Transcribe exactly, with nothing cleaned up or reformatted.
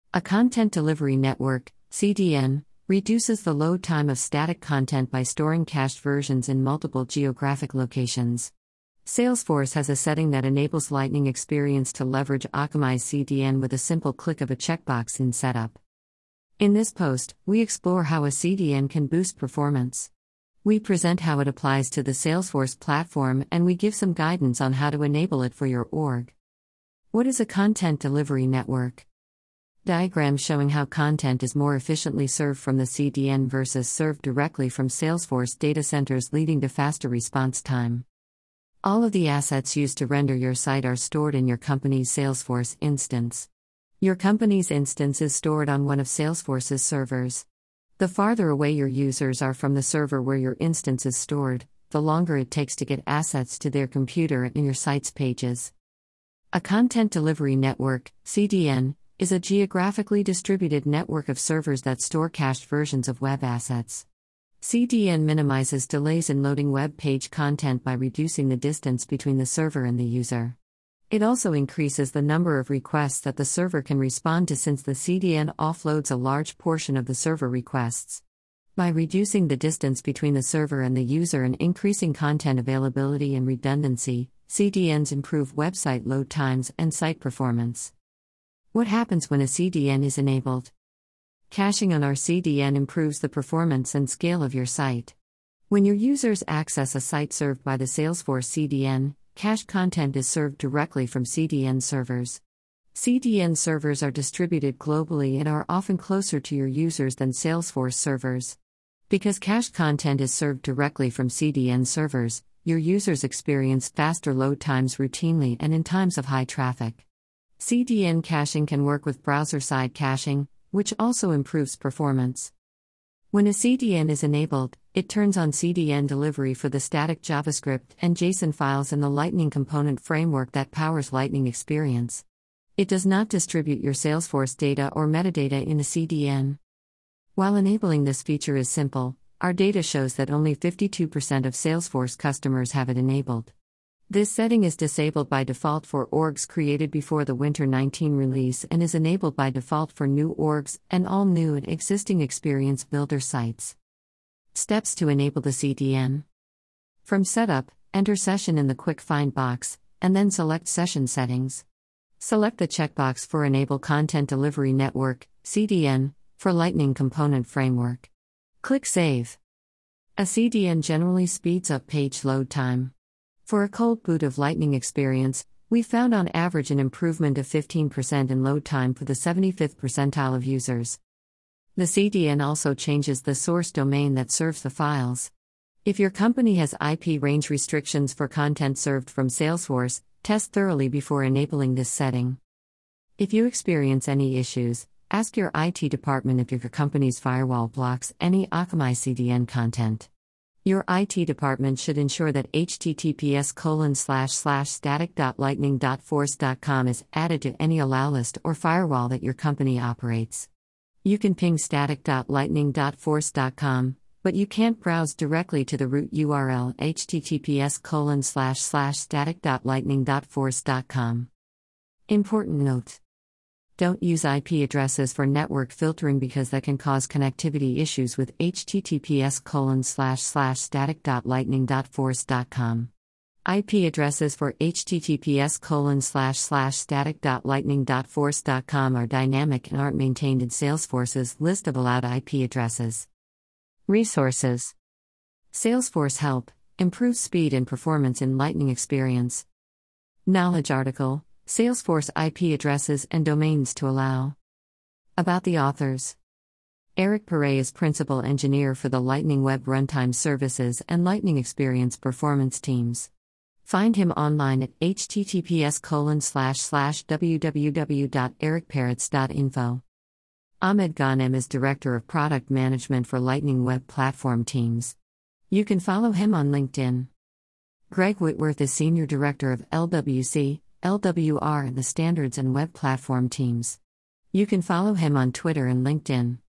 A content delivery network, C D N, reduces the load time of static content by storing cached versions in multiple geographic locations. Salesforce has a setting that enables Lightning Experience to leverage Akamai's C D N with a simple click of a checkbox in Setup. In this post, we explore how a C D N can boost performance. We present how it applies to the Salesforce platform, and we give some guidance on how to enable it for your org. What is a content delivery network? Diagram showing how content is more efficiently served from the C D N versus served directly from Salesforce data centers, leading to faster response time. All of the assets used to render your site are stored in your company's Salesforce instance. Your company's instance is stored on one of Salesforce's servers. The farther away your users are from the server where your instance is stored, the longer it takes to get assets to their computer and your site's pages. A content delivery network, C D N, is a geographically distributed network of servers that store cached versions of web assets. C D N minimizes delays in loading web page content by reducing the distance between the server and the user. It also increases the number of requests that the server can respond to, since the C D N offloads a large portion of the server requests. By reducing the distance between the server and the user and increasing content availability and redundancy, C D Ns improve website load times and site performance. What happens when a C D N is enabled? Caching on our C D N improves the performance and scale of your site. When your users access a site served by the Salesforce C D N, cached content is served directly from C D N servers. C D N servers are distributed globally and are often closer to your users than Salesforce servers. Because cached content is served directly from C D N servers, your users experience faster load times routinely and in times of high traffic. C D N caching can work with browser-side caching, which also improves performance. When a C D N is enabled, it turns on C D N delivery for the static JavaScript and JSON files in the Lightning component framework that powers Lightning Experience. It does not distribute your Salesforce data or metadata in a C D N. While enabling this feature is simple, our data shows that only fifty-two percent of Salesforce customers have it enabled. This setting is disabled by default for orgs created before the Winter nineteen release and is enabled by default for new orgs and all new and existing Experience Builder sites. Steps to enable the C D N. From Setup, enter Session in the Quick Find box, and then select Session Settings. Select the checkbox for Enable Content Delivery Network, C D N, for Lightning Component Framework. Click Save. A C D N generally speeds up page load time. For a cold boot of Lightning Experience, we found on average an improvement of fifteen percent in load time for the seventy-fifth percentile of users. The C D N also changes the source domain that serves the files. If your company has I P range restrictions for content served from Salesforce, test thoroughly before enabling this setting. If you experience any issues, ask your I T department if your company's firewall blocks any Akamai C D N content. Your I T department should ensure that https colon slash slash static.lightning.force dot com is added to any allow list or firewall that your company operates. You can ping static.lightning.force dot com, but you can't browse directly to the root U R L https colon slash slash static.lightning.force dot com. Important note. Don't use I P addresses for network filtering because that can cause connectivity issues with https colon slash slash static.lightning.force dot com. I P addresses for https colon slash slash static.lightning.force dot com are dynamic and aren't maintained in Salesforce's list of allowed I P addresses. Resources. Salesforce Help, improve speed and performance in Lightning Experience. Knowledge article, Salesforce I P addresses and domains to allow. About the authors. Eric Perret is Principal Engineer for the Lightning Web Runtime Services and Lightning Experience Performance teams. Find him online at https colon slash slash www dot eric peretz dot info. Ahmed Ghanem is Director of Product Management for Lightning Web Platform teams. You can follow him on LinkedIn. Greg Whitworth is Senior Director of L W C, L W R and the Standards and Web Platform teams. You can follow him on Twitter and LinkedIn.